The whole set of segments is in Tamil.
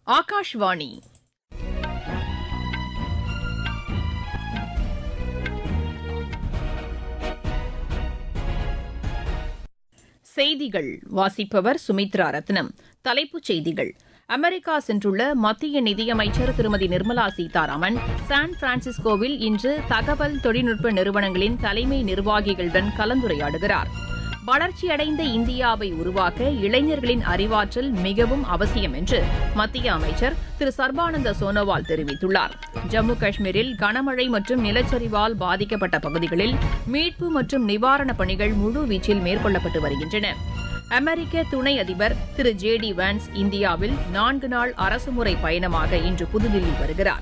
ஆகாஷ்வாணி செய்திகள் வாசிப்பவர் சுமித்ரா ரத்னம். தலைப்புச் செய்திகள். அமெரிக்கா சென்றுள்ள மத்திய நிதியமைச்சர் திருமதி நிர்மலா சீதாராமன் சான் பிரான்சிஸ்கோவில் இன்று தகவல் தொழில்நுட்ப நிறுவனங்களின் தலைமை நிர்வாகிகளுடன் கலந்துரையாடுகிறார். வளர்ச்சியடைந்த இந்தியாவை உருவாக்க இளைஞர்களின் அறிவாற்றல் மிகவும் அவசியம் என்று மத்திய அமைச்சர் திரு சர்பானந்த சோனோவால் தெரிவித்துள்ளார். ஜம்மு காஷ்மீரில் கனமழை மற்றும் நிலச்சரிவால் பாதிக்கப்பட்ட பகுதிகளில் மீட்பு மற்றும் நிவாரணப் பணிகள் முழுவீச்சில் மேற்கொள்ளப்பட்டு வருகின்றன. அமெரிக்க துணை அதிபர் திரு ஜே டி வான்ஸ் இந்தியாவில் 4 நாள் அரசுமுறை பயணமாக இன்று புதுதில்லி வருகிறார்.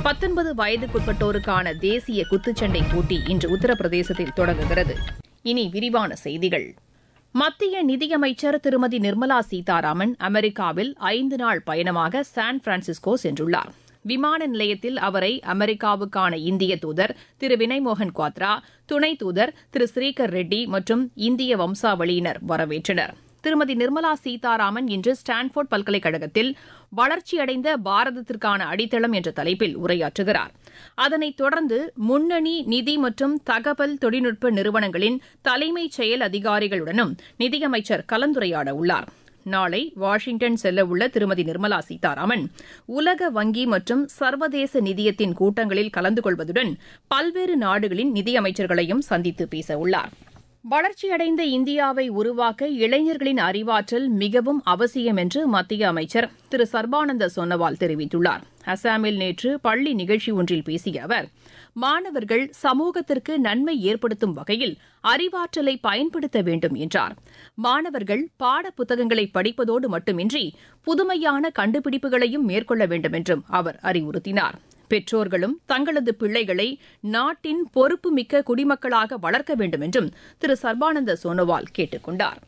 19 வயதுக்குட்பட்டோருக்கான தேசிய குத்துச்சண்டை போட்டி இன்று உத்தரப்பிரதேசத்தில் தொடங்குகிறது. இனி விரிவான செய்திகள். மத்திய நிதியமைச்சர் திருமதி நிர்மலா சீதாராமன் அமெரிக்காவில் 5 நாள் பயணமாக சான் பிரான்சிஸ்கோ சென்றுள்ளார். விமான நிலையத்தில் அவரை அமெரிக்காவுக்கான இந்திய தூதர் திரு வினய் மோகன் குவாத்ரா, துணை தூதர் திரு ஸ்ரீகர் ரெட்டி மற்றும் இந்திய வம்சாவளியினர் வரவேற்றனர். திருமதி நிர்மலா சீதாராமன் இன்று ஸ்டான்போர்ட் பல்கலைக்கழகத்தில் வளர்ச்சியடைந்த பாரதத்திற்கான அடித்தளம் என்ற தலைப்பில் உரையாற்றுகிறார். அதனைத் தொடர்ந்து முன்னணி நிதி மற்றும் தகவல் தொழில்நுட்ப நிறுவனங்களின் தலைமைச் செயல் அதிகாரிகளுடனும் நிதியமைச்சர் கலந்துரையாட உள்ளார். நாளை வாஷிங்டன் செல்லவுள்ள திருமதி நிர்மலா சீதாராமன் உலக வங்கி மற்றும் சர்வதேச நிதியத்தின் கூட்டங்களில் கலந்து கொள்வதுடன் பல்வேறு நாடுகளின் நிதியமைச்சர்களையும் சந்தித்து பேசவுள்ளார். வளர்ச்சியடைந்த இந்தியாவை உருவாக்க இளைஞர்களின் அறிவாற்றல் மிகவும் அவசியம் என்று மத்திய அமைச்சர் திரு சர்பானந்த சோனோவால் தெரிவித்துள்ளார். அசாமில் நேற்று பள்ளி நிகழ்ச்சி ஒன்றில் பேசிய அவர், மாணவர்கள் சமூகத்திற்கு நன்மை ஏற்படுத்தும் வகையில் அறிவாற்றலை பயன்படுத்த வேண்டும் என்றார். மாணவர்கள் பாடப்புத்தகங்களை படிப்பதோடு மட்டுமின்றி புதுமையான கண்டுபிடிப்புகளையும் மேற்கொள்ள வேண்டும் என்றும் அவர் அறிவுறுத்தினார். பெற்றோர்களும் தங்களது பிள்ளைகளை நாட்டின் பொறுப்புமிக்க குடிமக்களாக வளர்க்க வேண்டும் என்றும் திரு சர்பானந்த சோனோவால் கேட்டுக் கொண்டார்.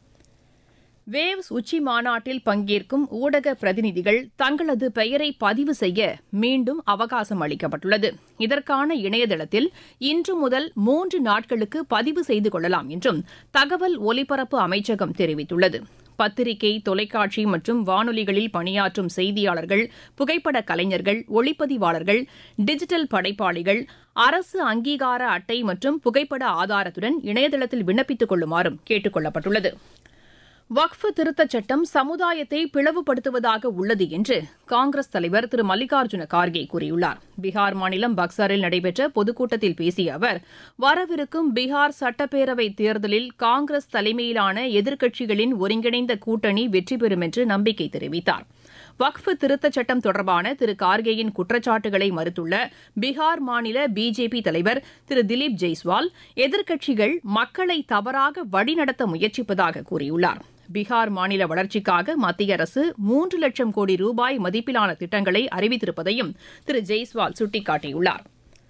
வேவ்ஸ் உச்சி மாநாட்டில் பங்கேற்கும் ஊடக பிரதிநிதிகள் தங்களது பெயரை பதிவு செய்ய மீண்டும் அவகாசம் அளிக்கப்பட்டுள்ளது. இதற்கான இணையதளத்தில் இன்று முதல் 3 நாட்களுக்கு பதிவு செய்து கொள்ளலாம் என்றும் தகவல் ஒலிபரப்பு அமைச்சகம் தெரிவித்துள்ளது. பத்திரிகை, தொலைக்காட்சி மற்றும் வானொலிகளில் பணியாற்றும் செய்தியாளர்கள், புகைப்பட கலைஞர்கள், ஒளிப்பதிவாளர்கள், டிஜிட்டல் படைப்பாளிகள் அரசு அங்கீகார அட்டை மற்றும் புகைப்பட ஆதாரத்துடன் இணையதளத்தில் விண்ணப்பித்துக் கொள்ளுமாறும் கேட்டுக் கொள்ளப்பட்டுள்ளது. வக்ஃப் திருத்தச் சட்டம் சமுதாயத்தை பிளவுபடுத்துவதாக உள்ளது என்று காங்கிரஸ் தலைவர் திரு மல்லிகார்ஜுன கார்கே கூறியுள்ளார். பீகார் மாநிலம் பக்சாரில் நடைபெற்ற பொதுக்கூட்டத்தில் பேசிய அவர், வரவிருக்கும் பீகார் சட்டப்பேரவைத் தேர்தலில் காங்கிரஸ் தலைமையிலான எதிர்க்கட்சிகளின் ஒருங்கிணைந்த கூட்டணி வெற்றி பெறும் என்று நம்பிக்கை தெரிவித்தார். வக்ஃப் திருத்தச் சட்டம் தொடர்பான திரு கார்கேயின் குற்றச்சாட்டுகளை மறுத்துள்ள பீகார் மாநில பிஜேபி தலைவர் திரு திலீப் ஜெய்ஸ்வால், எதிர்க்கட்சிகள் மக்களை தவறாக வழிநடத்த முயற்சிப்பதாக கூறியுள்ளார். பீகார் மாநில வளர்ச்சிக்காக மத்திய அரசு 3 லட்சம் கோடி ரூபாய் மதிப்பிலான திட்டங்களை அறிவித்திருப்பதையும் திரு ஜெய்ஸ்வால் சுட்டிக்காட்டியுள்ளார்.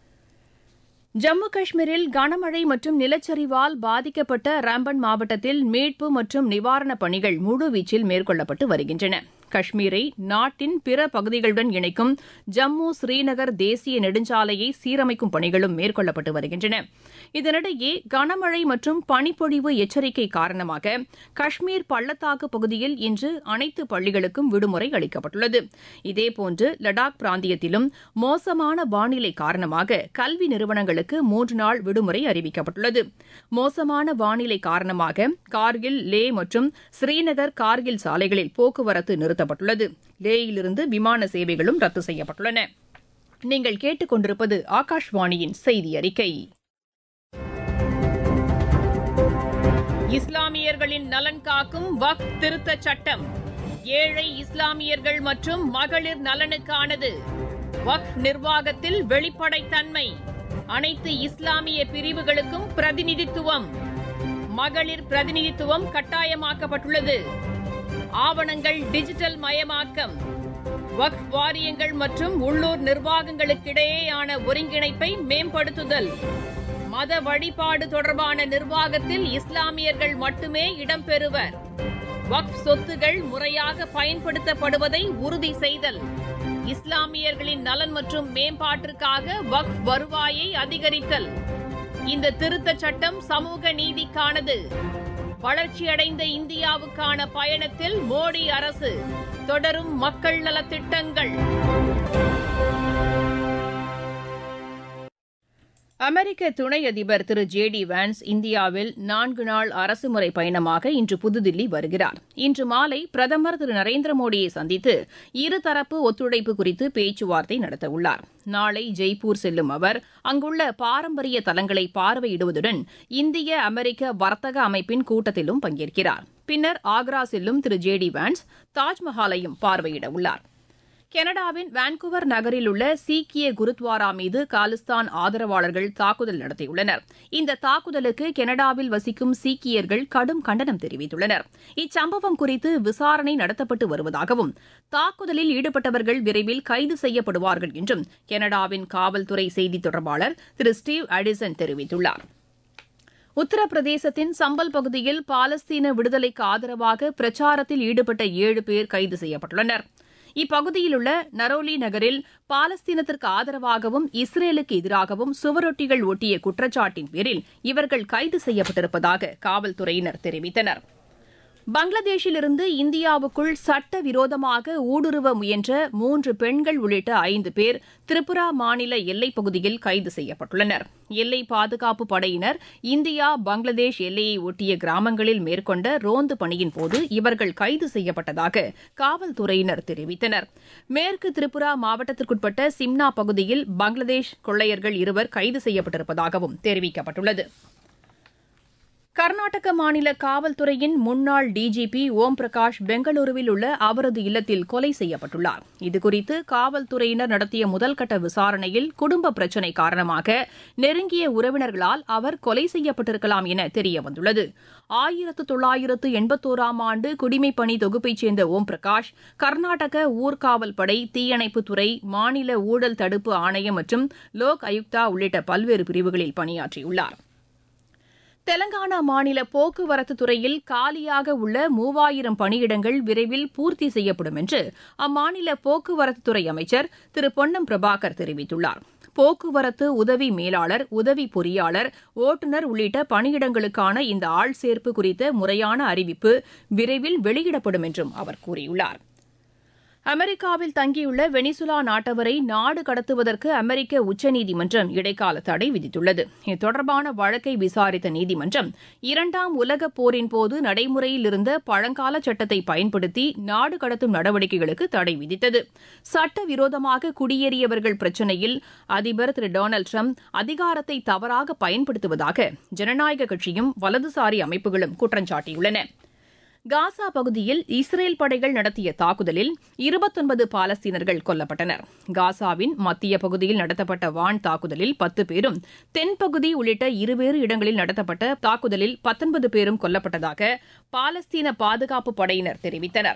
ஜம்மு காஷ்மீரில் கனமழை மற்றும் நிலச்சரிவால் பாதிக்கப்பட்ட ராம்பன் மாவட்டத்தில் மீட்பு மற்றும் நிவாரணப் பணிகள் முழுவீச்சில் மேற்கொள்ளப்பட்டு வருகின்றன. காஷ்மீரை நாட்டின் பிற பகுதிகளுடன் இணைக்கும் ஜம்மு ஸ்ரீநகர் தேசிய நெடுஞ்சாலையை சீரமைக்கும் பணிகளும் மேற்கொள்ளப்பட்டு வருகின்றன. இதனிடையே கனமழை மற்றும் பனிப்பொழிவு எச்சரிக்கை காரணமாக காஷ்மீர் பள்ளத்தாக்கு பகுதியில் இன்று அனைத்து பள்ளிகளுக்கும் விடுமுறை அளிக்கப்பட்டுள்ளது. இதேபோன்று லடாக் பிராந்தியத்திலும் மோசமான வானிலை காரணமாக கல்வி நிறுவனங்களுக்கு 3 நாள் விடுமுறை அறிவிக்கப்பட்டுள்ளது. மோசமான வானிலை காரணமாக கார்கில், லே மற்றும் ஸ்ரீநகர் கார்கில் சாலைகளில் போக்குவரத்து நிறுத்தப்பட்டுள்ளது. லேயிலிருந்து விமான சேவைகளும் ரத்து செய்யப்பட்டுள்ளன. நீங்கள் கேட்டுக் கொண்டிருப்பது ஆகாஷ்வாணியின் செய்தி அறிக்கை. இஸ்லாமியர்களின் நலன் காக்கும் வக்ஃப் திருத்தச் சட்டம் ஏழை இஸ்லாமியர்கள் மற்றும் மகளிர் நலனுக்கானது. வக்ஃப் நிர்வாகத்தில் வெளிப்படைத்தன்மை, அனைத்து இஸ்லாமிய பிரிவுகளுக்கும் பிரதிநிதித்துவம், மகளிர் பிரதிநிதித்துவம் கட்டாயமாக்கப்பட்டுள்ளது. ஆவணங்கள் டிஜிட்டல் மயமாக்கம், வக்ஃப் வாரியங்கள் மற்றும் உள்ளூர் நிர்வாகங்களுக்கிடையேயான ஒருங்கிணைப்பை மேம்படுத்துதல், மத வழிபாடு தொடர்பான நிர்வாகத்தில் இஸ்லாமியர்கள் மட்டுமே இடம்பெறுவர், வக்ஃப் சொத்துகள் முறையாக பயன்படுத்தப்படுவதை உறுதி செய்தல், இஸ்லாமியர்களின் நலன் மற்றும் மேம்பாட்டிற்காக வக்ஃப் வருவாயை அதிகரித்தல். இந்த திருத்தச் சட்டம் சமூக நீதிக்கானது. வளர்ச்சியடைந்த இந்தியாவுக்கான பயணத்தில் மோடி அரசு தொடரும் மக்கள் நலத்திட்டங்கள். அமெரிக்க துணை அதிபர் திரு ஜே.டி. வான்ஸ் இந்தியாவில் 4 நாள் அரசுமுறை பயணமாக இன்று புதுதில்லி வருகிறார். இன்று மாலை பிரதமர் திரு நரேந்திர மோடியை சந்தித்து இருதரப்பு ஒத்துழைப்பு குறித்து பேச்சுவார்த்தை நடத்தவுள்ளார். நாளை ஜெய்ப்பூர் செல்லும் அவர் அங்குள்ள பாரம்பரிய தலங்களை பார்வையிடுவதுடன் இந்திய அமெரிக்க வர்த்தக அமைப்பின் கூட்டத்திலும் பங்கேற்கிறார். பின்னர் ஆக்ரா செல்லும் திரு ஜே.டி. வான்ஸ் தாஜ்மஹாலையும் பார்வையிடவுள்ளார். கனடாவின் வான்கூவர் நகரில் உள்ள சீக்கிய குருத்வாரா மீது காலிஸ்தான் ஆதரவாளர்கள் தாக்குதல் நடத்தியுள்ளனர். இந்த தாக்குதலுக்கு கனடாவில் வசிக்கும் சீக்கியர்கள் கடும் கண்டனம் தெரிவித்துள்ளனர். இச்சம்பவம் குறித்து விசாரணை நடத்தப்பட்டு வருவதாகவும் தாக்குதலில் ஈடுபட்டவர்கள் விரைவில் கைது செய்யப்படுவார்கள் என்றும் கனடாவின் காவல்துறை செய்தித் தொடர்பாளர் திரு ஸ்டீவ் அடிசன் தெரிவித்துள்ளார். உத்தரப்பிரதேசத்தின் சம்பல் பகுதியில் பாலஸ்தீன விடுதலைக்கு ஆதரவாக பிரச்சாரத்தில் ஈடுபட்ட 7 பேர் கைது செய்யப்பட்டுள்ளனர். இப்பகுதியில் உள்ள நரோலி நகரில் பாலஸ்தீனத்திற்கு ஆதரவாகவும் இஸ்ரேலுக்கு எதிராகவும் சுவரொட்டிகள் ஒட்டிய குற்றச்சாட்டின் பேரில் இவர்கள் கைது செய்யப்பட்டிருப்பதாக காவல்துறையினர் தெரிவித்தனர். பங்களாதேஷிலிருந்து இந்தியாவுக்குள் சட்டவிரோதமாக ஊடுருவ முயன்ற 3 பெண்கள் உள்ளிட்ட 5 பேர் திரிபுரா மாநில எல்லைப் பகுதியில் கைது செய்யப்பட்டுள்ளனர். எல்லை பாதுகாப்பு படையினர் இந்தியா பங்களாதேஷ் எல்லையை ஒட்டிய கிராமங்களில் மேற்கொண்ட ரோந்து பணியின்போது இவர்கள் கைது செய்யப்பட்டதாக காவல்துறையினர் தெரிவித்தனர். மேற்கு திரிபுரா மாவட்டத்திற்குட்பட்ட சிம்னா பகுதியில் பங்களாதேஷ் கொள்ளையர்கள் 2 கைது செய்யப்பட்டிருப்பதாகவும் தெரிவிக்கப்பட்டுள்ளது. கர்நாடக மாநில காவல்துறையின் முன்னாள் டிஜிபி ஓம் பிரகாஷ் பெங்களூருவில் உள்ள அவரது இல்லத்தில் கொலை செய்யப்பட்டுள்ளார். இதுகுறித்து காவல்துறையினர் நடத்திய முதல்கட்ட விசாரணையில் குடும்ப பிரச்சினை காரணமாக நெருங்கிய உறவினர்களால் அவர் கொலை செய்யப்பட்டிருக்கலாம் என தெரியவந்துள்ளது. 1981ஆம் ஆண்டு குடிமைப்பணி தொகுப்பைச் சேர்ந்த ஓம் பிரகாஷ் கர்நாடக ஊர்காவல் படை, தீயணைப்புத்துறை, மாநில ஊழல் தடுப்பு ஆணையம் மற்றும் லோக் ஆயுக்தா உள்ளிட்ட பல்வேறு பிரிவுகளில் பணியாற்றியுள்ளார். தெலங்கானா மாநில போக்குவரத்து துறையில் காலியாக உள்ள 3000 பணியிடங்கள் விரைவில் பூர்த்தி செய்யப்படும் என்று அம்மாநில போக்குவரத்துத்துறை அமைச்சர் திரு பொன்னம் பிரபாகர் தெரிவித்துள்ளார். போக்குவரத்து உதவி மேலாளர், உதவி பொறியாளர், ஓட்டுநர் உள்ளிட்ட பணியிடங்களுக்கான இந்த ஆள் சேர்ப்பு குறித்த முறையான அறிவிப்பு விரைவில் வெளியிடப்படும் என்றும் அவர் கூறியுள்ளார். அமெரிக்காவில் தங்கியுள்ள வெனிசுலா நாட்டவரை நாடு கடத்துவதற்கு அமெரிக்க உச்சநீதிமன்றம் இடைக்கால தடை விதித்துள்ளது. இது தொடர்பான வழக்கை விசாரித்த நீதிமன்றம் 2ஆம் உலகப் போரின் போது நடைமுறையில் இருந்த பழங்கால சட்டத்தை பயன்படுத்தி நாடு கடத்தும் நடவடிக்கைகளுக்கு தடை விதித்தது. சட்டவிரோதமாக குடியேறியவர்கள் பிரச்சினையில் அதிபர் திரு டொனால்டு டிரம்ப் அதிகாரத்தை தவறாக பயன்படுத்துவதாக ஜனநாயக கட்சியும் வலதுசாரி அமைப்புகளும் குற்றம் சாட்டியுள்ளன. காசா பகுதியில் இஸ்ரேல் படைகள் நடத்திய தாக்குதலில் 29 பாலஸ்தீனர்கள் கொல்லப்பட்டனர். காசாவின் மத்திய பகுதியில் நடத்தப்பட்ட வான் தாக்குதலில் 10 பேரும், தென்பகுதி உள்ளிட்ட 2 இடங்களில் நடத்தப்பட்ட தாக்குதலில் 19 பேரும் கொல்லப்பட்டதாக பாலஸ்தீன பாதுகாப்பு படையினர் தெரிவித்தனர்.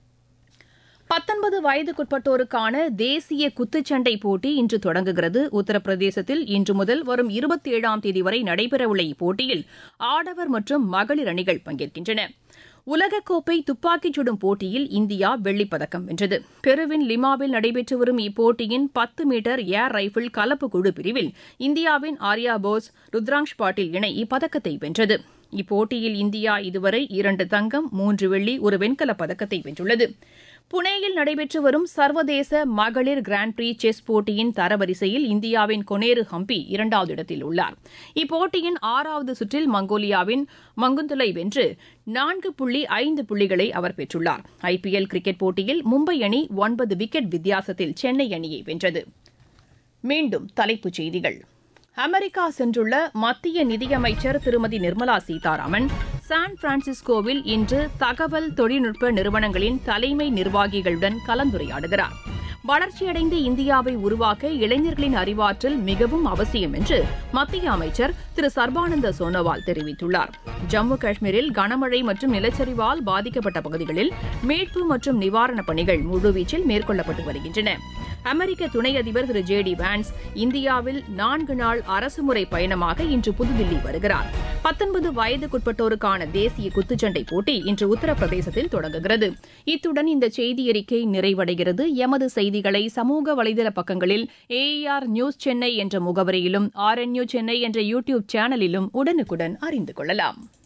19 வயதுக்குட்பட்டோருக்கான தேசிய குத்துச்சண்டை போட்டி இன்று தொடங்குகிறது. உத்தரப்பிரதேசத்தில் இன்று முதல் வரும் 27ஆம் தேதி வரை நடைபெறவுள்ள இப்போட்டியில் ஆடவர் மற்றும் மகளிர் அணிகள் பங்கேற்கின்றன. உலகக்கோப்பை துப்பாக்கிச் சுடும் போட்டியில் இந்தியா வெள்ளிப்பதக்கம் வென்றது. பெருவின் லிமாவில் நடைபெற்று வரும் இப்போட்டியின் 10 மீட்டர் ஏர் ரைபிள் கலப்பு குழு பிரிவில் இந்தியாவின் ஆர்யா போஸ், ருத்ராங்ஷ் பாட்டில் இணை இப்பதக்கத்தை வென்றது. இப்போட்டியில் இந்தியா இதுவரை 2 தங்கம், 3 வெள்ளி, 1 வெண்கலப் பதக்கத்தை வென்றுள்ளது. புனேயில் நடைபெற்று வரும் சர்வதேச மகளிர் கிராண்ட் பிரீ செஸ் போட்டியின் தரவரிசையில் இந்தியாவின் கொனேரு ஹம்பி 2வது இடத்தில் உள்ளார். இப்போட்டியின் 6வது சுற்றில் மங்கோலியாவின் மங்குந்துலை வென்று 4.5 புள்ளிகளை அவர் பெற்றுள்ளார். IPL கிரிக்கெட் போட்டியில் மும்பை அணி 9 விக்கெட் வித்தியாசத்தில் சென்னை அணியை வென்றது. மீண்டும் தலைப்புச் செய்திகள். அமெரிக்கா சென்றுள்ள மத்திய நிதியமைச்சர் திருமதி நிர்மலா சீதாராமன் சான் பிரான்சிஸ்கோவில் இன்று தகவல் தொழில்நுட்ப நிறுவனங்களின் தலைமை நிர்வாகிகளுடன் கலந்துரையாடுகிறார். வளர்ச்சியடைந்த இந்தியாவை உருவாக்க இளைஞர்களின் அறிவாற்றல் மிகவும் அவசியம் என்று மத்திய அமைச்சர் திரு சர்பானந்த சோனோவால் தெரிவித்துள்ளார். ஜம்மு காஷ்மீரில் கனமழை மற்றும் நிலச்சரிவால் பாதிக்கப்பட்ட பகுதிகளில் மீட்பு மற்றும் நிவாரணப் பணிகள் முழுவீச்சில் மேற்கொள்ளப்பட்டு வருகின்றன. அமெரிக்க துணை அதிபர் திரு ஜே.டி. வான்ஸ் இந்தியாவில் 4 நாள் அரசுமுறை பயணமாக இன்று புதுதில்லி வருகிறார். 19 வயதுக்குட்பட்டோருக்கான தேசிய குத்துச்சண்டை போட்டி இன்று உத்தரப்பிரதேசத்தில் தொடங்குகிறது. இத்துடன் இந்த செய்தியறிக்கை நிறைவடைகிறது. எமது செய்திகளை சமூக வலைதள பக்கங்களில் AR நியூஸ் சென்னை என்ற முகவரியிலும் RNU சென்னை என்ற யூடியூப் சேனலிலும் உடனுக்குடன் அறிந்து கொள்ளலாம்.